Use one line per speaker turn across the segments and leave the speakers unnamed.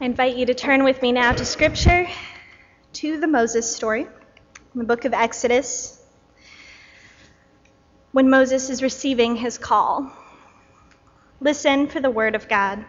I invite you to turn with me now to Scripture, to the Moses story, in the book of Exodus, when Moses is receiving his call. Listen for the word of God.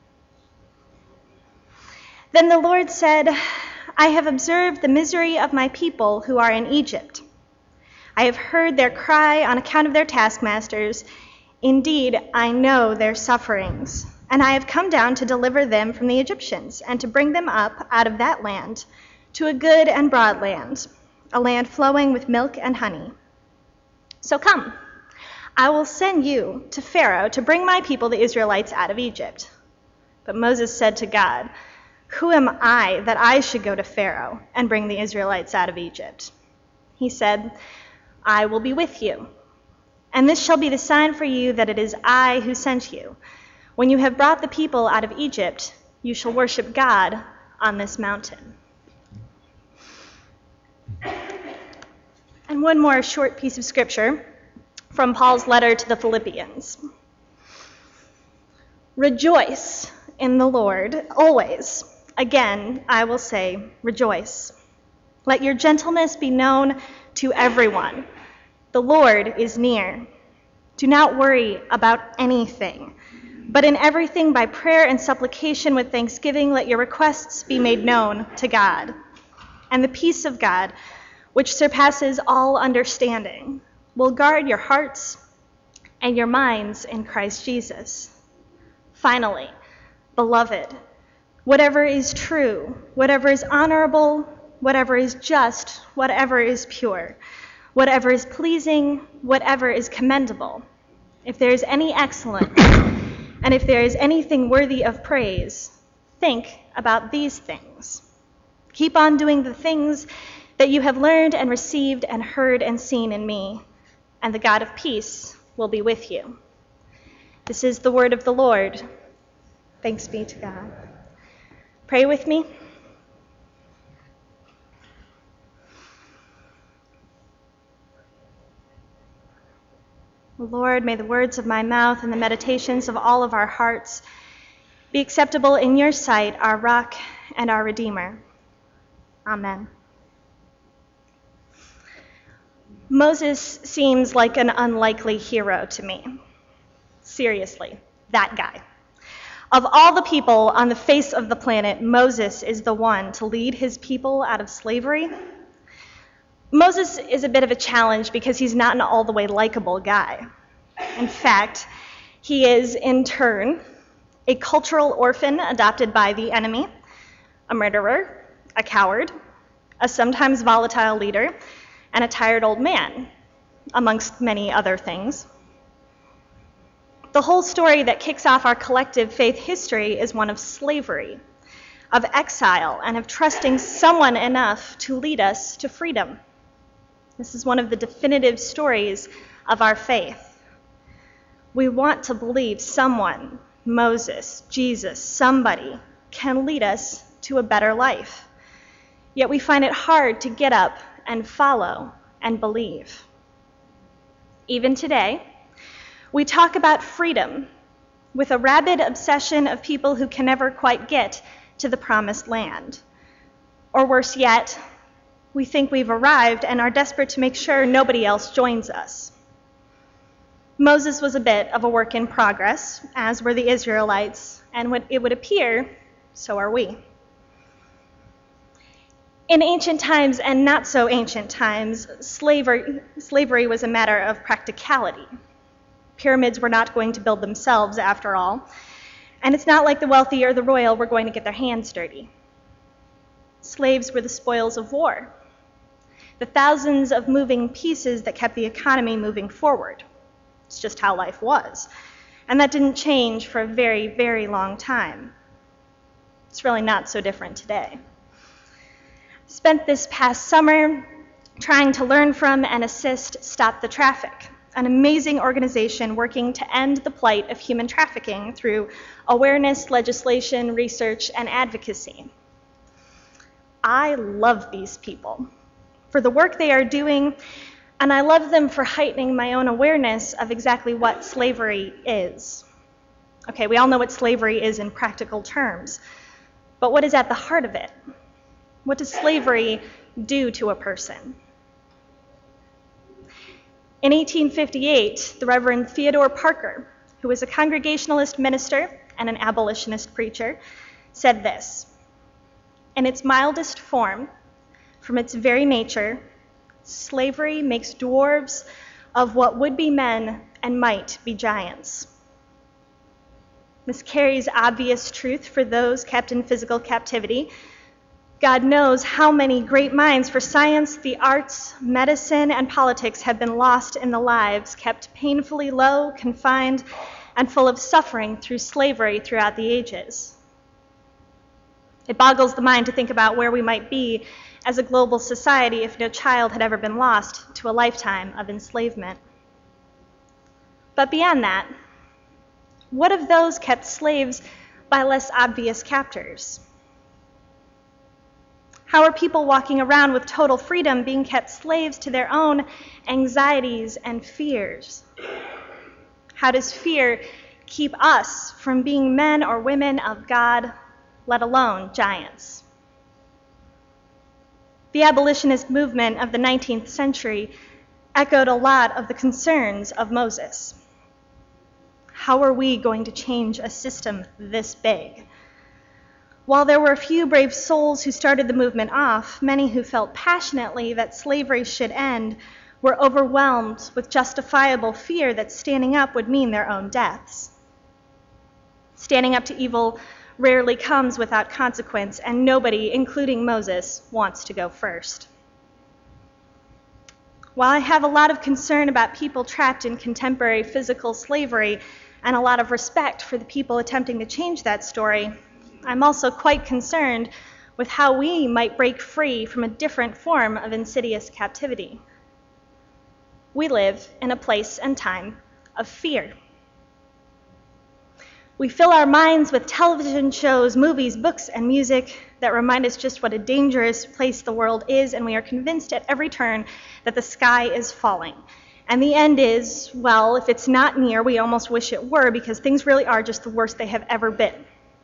Then the Lord said, I have observed the misery of my people who are in Egypt. I have heard their cry on account of their taskmasters. Indeed, I know their sufferings. And I have come down to deliver them from the Egyptians and to bring them up out of that land to a good and broad land, a land flowing with milk and honey. So come, I will send you to Pharaoh to bring my people, the Israelites, out of Egypt. But Moses said to God, Who am I that I should go to Pharaoh and bring the Israelites out of Egypt? He said, I will be with you. And this shall be the sign for you that it is I who sent you. When you have brought the people out of Egypt, you shall worship God on this mountain. And one more short piece of scripture from Paul's letter to the Philippians. Rejoice in the Lord always. Again, I will say, rejoice. Let your gentleness be known to everyone. The Lord is near. Do not worry about anything. But in everything, by prayer and supplication with thanksgiving, let your requests be made known to God. And the peace of God, which surpasses all understanding, will guard your hearts and your minds in Christ Jesus. Finally, beloved, whatever is true, whatever is honorable, whatever is just, whatever is pure, whatever is pleasing, whatever is commendable, if there is any excellence, and if there is anything worthy of praise, think about these things. Keep on doing the things that you have learned and received and heard and seen in me, and the God of peace will be with you. This is the word of the Lord. Thanks be to God. Pray with me. Lord, may the words of my mouth and the meditations of all of our hearts be acceptable in your sight, our rock and our Redeemer. Amen. Moses seems like an unlikely hero to me. Seriously, that guy. Of all the people on the face of the planet, Moses is the one to lead his people out of slavery. Moses is a bit of a challenge because he's not an all-the-way likable guy. In fact, he is, in turn, a cultural orphan adopted by the enemy, a murderer, a coward, a sometimes volatile leader, and a tired old man, amongst many other things. The whole story that kicks off our collective faith history is one of slavery, of exile, and of trusting someone enough to lead us to freedom. This is one of the definitive stories of our faith. We want to believe someone, Moses, Jesus, somebody, can lead us to a better life. Yet we find it hard to get up and follow and believe. Even today, we talk about freedom with a rabid obsession of people who can never quite get to the promised land. Or worse yet, we think we've arrived and are desperate to make sure nobody else joins us. Moses was a bit of a work in progress, as were the Israelites, and it would appear, so are we. In ancient times and not so ancient times, slavery was a matter of practicality. Pyramids were not going to build themselves, after all, and it's not like the wealthy or the royal were going to get their hands dirty. Slaves were the spoils of war, the thousands of moving pieces that kept the economy moving forward. It's just how life was. And that didn't change for a very, very long time. It's really not so different today. Spent this past summer trying to learn from and assist Stop the Traffic, an amazing organization working to end the plight of human trafficking through awareness, legislation, research, and advocacy. I love these people for the work they are doing, and I love them for heightening my own awareness of exactly what slavery is. Okay, we all know what slavery is in practical terms, But what is at the heart of it? What does slavery do to a person? In 1858, the Reverend Theodore Parker, who was a Congregationalist minister and an abolitionist preacher, said this: "In its mildest form, from its very nature, slavery makes dwarves of what would be men and might be giants." This carries obvious truth for those kept in physical captivity. God knows how many great minds for science, the arts, medicine, and politics have been lost in the lives kept painfully low, confined, and full of suffering through slavery throughout the ages. It boggles the mind to think about where we might be as a global society if no child had ever been lost to a lifetime of enslavement. But beyond that, what of those kept slaves by less obvious captors? How are people walking around with total freedom being kept slaves to their own anxieties and fears? How does fear keep us from being men or women of God, let alone giants? The abolitionist movement of the 19th century echoed a lot of the concerns of Moses. How are we going to change a system this big? While there were a few brave souls who started the movement off, many who felt passionately that slavery should end were overwhelmed with justifiable fear that standing up would mean their own deaths. Standing up to evil rarely comes without consequence, and nobody, including Moses, wants to go first. While I have a lot of concern about people trapped in contemporary physical slavery and a lot of respect for the people attempting to change that story, I'm also quite concerned with how we might break free from a different form of insidious captivity. We live in a place and time of fear. We fill our minds with television shows, movies, books, and music that remind us just what a dangerous place the world is, and we are convinced at every turn that the sky is falling. And the end is, well, if it's not near, we almost wish it were, because things really are just the worst they have ever been.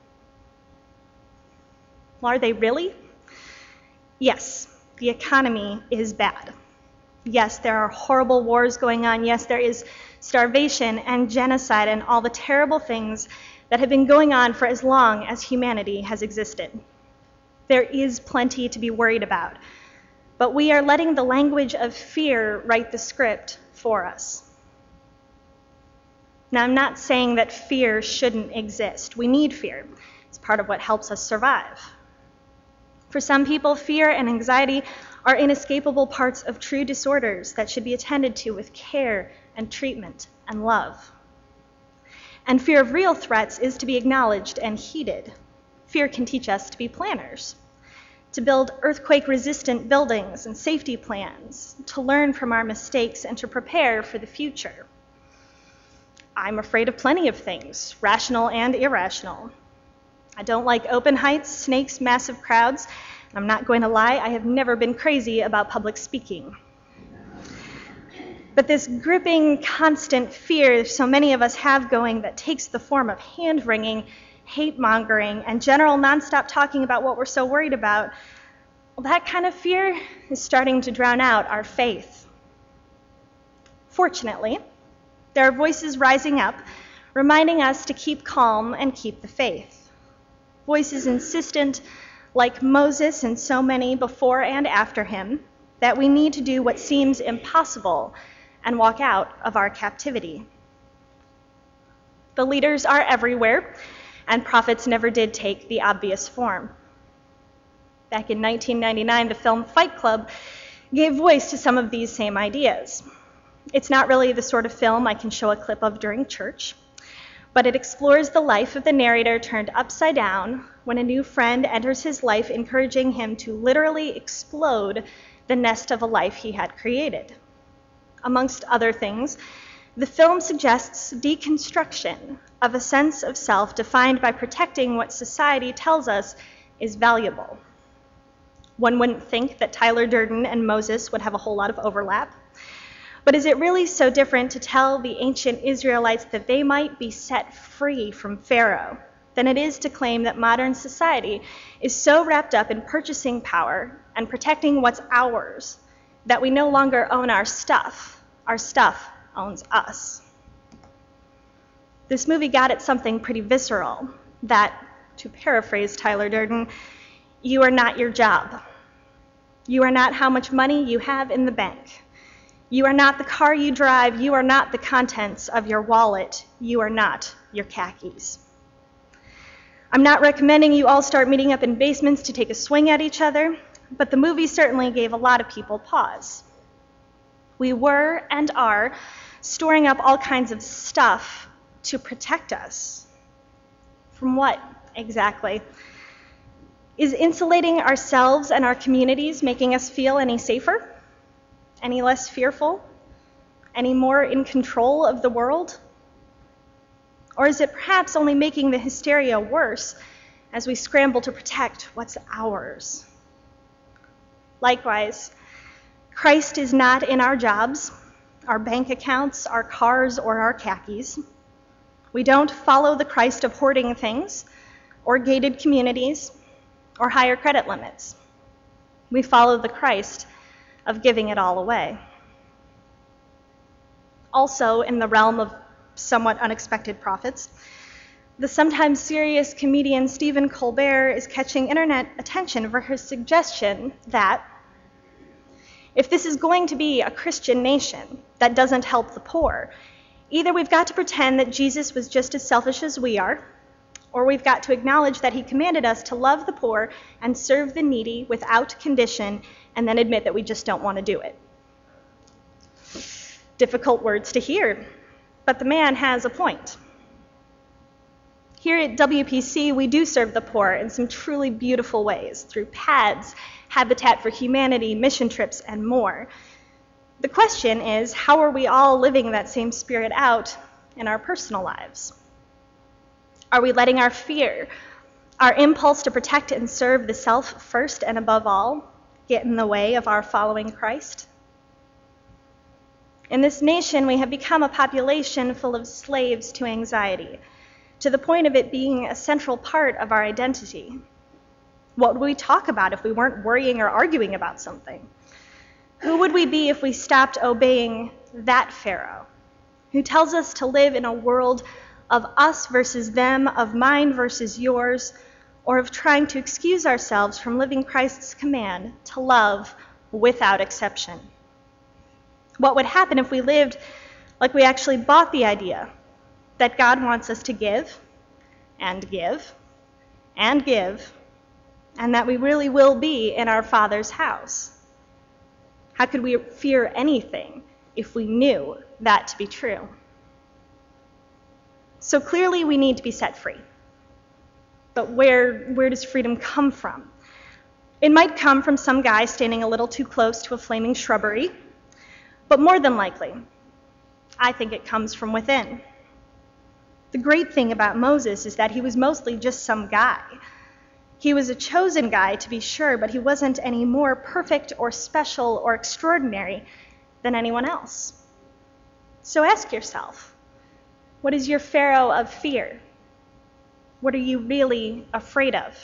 Well, are they really? Yes, the economy is bad. Yes, there are horrible wars going on. Yes, there is starvation and genocide and all the terrible things that have been going on for as long as humanity has existed. There is plenty to be worried about, but we are letting the language of fear write the script for us. Now, I'm not saying that fear shouldn't exist. We need fear. It's part of what helps us survive. For some people, fear and anxiety are inescapable parts of true disorders that should be attended to with care and treatment and love. And fear of real threats is to be acknowledged and heeded. Fear can teach us to be planners, to build earthquake-resistant buildings and safety plans, to learn from our mistakes and to prepare for the future. I'm afraid of plenty of things, rational and irrational. I don't like open heights, snakes, massive crowds. I'm not going to lie, I have never been crazy about public speaking. But this gripping, constant fear so many of us have going that takes the form of hand-wringing, hate-mongering, and general nonstop talking about what we're so worried about, well, that kind of fear is starting to drown out our faith. Fortunately, there are voices rising up, reminding us to keep calm and keep the faith. Voices insistent, like Moses and so many before and after him, that we need to do what seems impossible and walk out of our captivity. The leaders are everywhere, and prophets never did take the obvious form. Back in 1999, the film Fight Club gave voice to some of these same ideas. It's not really the sort of film I can show a clip of during church, but it explores the life of the narrator turned upside down when a new friend enters his life, encouraging him to literally explode the nest of a life he had created. Amongst other things, the film suggests deconstruction of a sense of self defined by protecting what society tells us is valuable. One wouldn't think that Tyler Durden and Moses would have a whole lot of overlap. But is it really so different to tell the ancient Israelites that they might be set free from Pharaoh, than it is to claim that modern society is so wrapped up in purchasing power and protecting what's ours that we no longer own our stuff. Our stuff owns us. This movie got at something pretty visceral, that, to paraphrase Tyler Durden, you are not your job. You are not how much money you have in the bank. You are not the car you drive. You are not the contents of your wallet. You are not your khakis. I'm not recommending you all start meeting up in basements to take a swing at each other, but the movie certainly gave a lot of people pause. We were and are storing up all kinds of stuff to protect us. From what exactly? Is insulating ourselves and our communities making us feel any safer? Any less fearful? Any more in control of the world? Or is it perhaps only making the hysteria worse as we scramble to protect what's ours? Likewise, Christ is not in our jobs, our bank accounts, our cars, or our khakis. We don't follow the Christ of hoarding things, or gated communities, or higher credit limits. We follow the Christ of giving it all away. Also, in the realm of somewhat unexpected profits, the sometimes serious comedian Stephen Colbert is catching internet attention for his suggestion that if this is going to be a Christian nation that doesn't help the poor, either we've got to pretend that Jesus was just as selfish as we are, or we've got to acknowledge that he commanded us to love the poor and serve the needy without condition, and then admit that we just don't want to do it. Difficult words to hear, but the man has a point. Here at WPC, we do serve the poor in some truly beautiful ways, through PADS, Habitat for Humanity, mission trips, and more. The question is, how are we all living that same spirit out in our personal lives? Are we letting our fear, our impulse to protect and serve the self first and above all, get in the way of our following Christ? In this nation, we have become a population full of slaves to anxiety, to the point of it being a central part of our identity. What would we talk about if we weren't worrying or arguing about something? Who would we be if we stopped obeying that Pharaoh, who tells us to live in a world of us versus them, of mine versus yours, or of trying to excuse ourselves from living Christ's command to love without exception? What would happen if we lived like we actually bought the idea that God wants us to give, and give, and give, and that we really will be in our Father's house? How could we fear anything if we knew that to be true? So clearly we need to be set free. But where does freedom come from? It might come from some guy standing a little too close to a flaming shrubbery, but more than likely, I think it comes from within. The great thing about Moses is that he was mostly just some guy. He was a chosen guy, to be sure, but he wasn't any more perfect or special or extraordinary than anyone else. So ask yourself, what is your Pharaoh of fear? What are you really afraid of?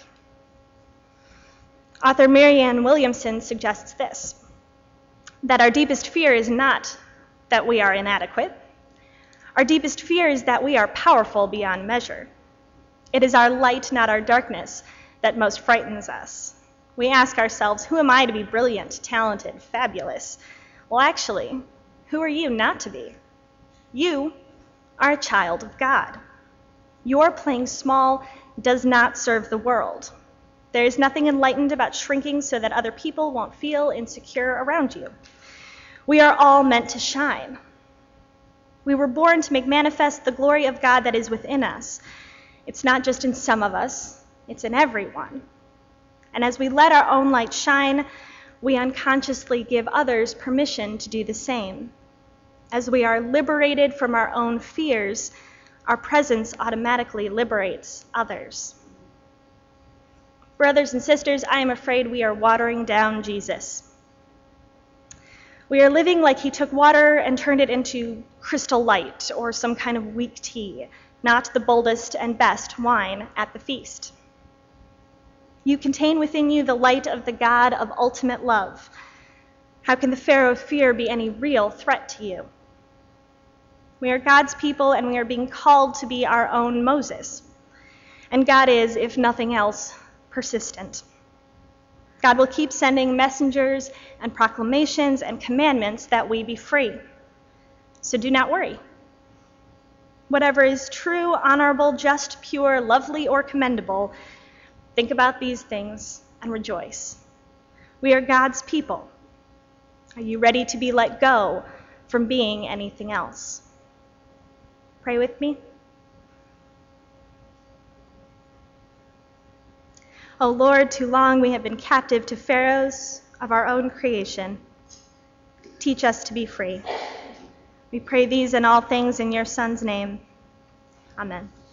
Author Marianne Williamson suggests this, that our deepest fear is not that we are inadequate. Our deepest fear is that we are powerful beyond measure. It is our light, not our darkness, that most frightens us. We ask ourselves, who am I to be brilliant, talented, fabulous? Well, actually, who are you not to be? You are a child of God. Your playing small does not serve the world. There is nothing enlightened about shrinking so that other people won't feel insecure around you. We are all meant to shine. We were born to make manifest the glory of God that is within us. It's not just in some of us, it's in everyone. And as we let our own light shine, we unconsciously give others permission to do the same. As we are liberated from our own fears, our presence automatically liberates others. Brothers and sisters, I am afraid we are watering down Jesus. We are living like he took water and turned it into Crystal Light or some kind of weak tea, not the boldest and best wine at the feast. You contain within you the light of the God of ultimate love. How can the Pharaoh fear be any real threat to you? We are God's people, and we are being called to be our own Moses. And God is, if nothing else, persistent. God will keep sending messengers and proclamations and commandments that we be free. So do not worry. Whatever is true, honorable, just, pure, lovely, or commendable, think about these things and rejoice. We are God's people. Are you ready to be let go from being anything else? Pray with me. O Lord, too long we have been captive to pharaohs of our own creation. Teach us to be free. We pray these and all things in your Son's name. Amen.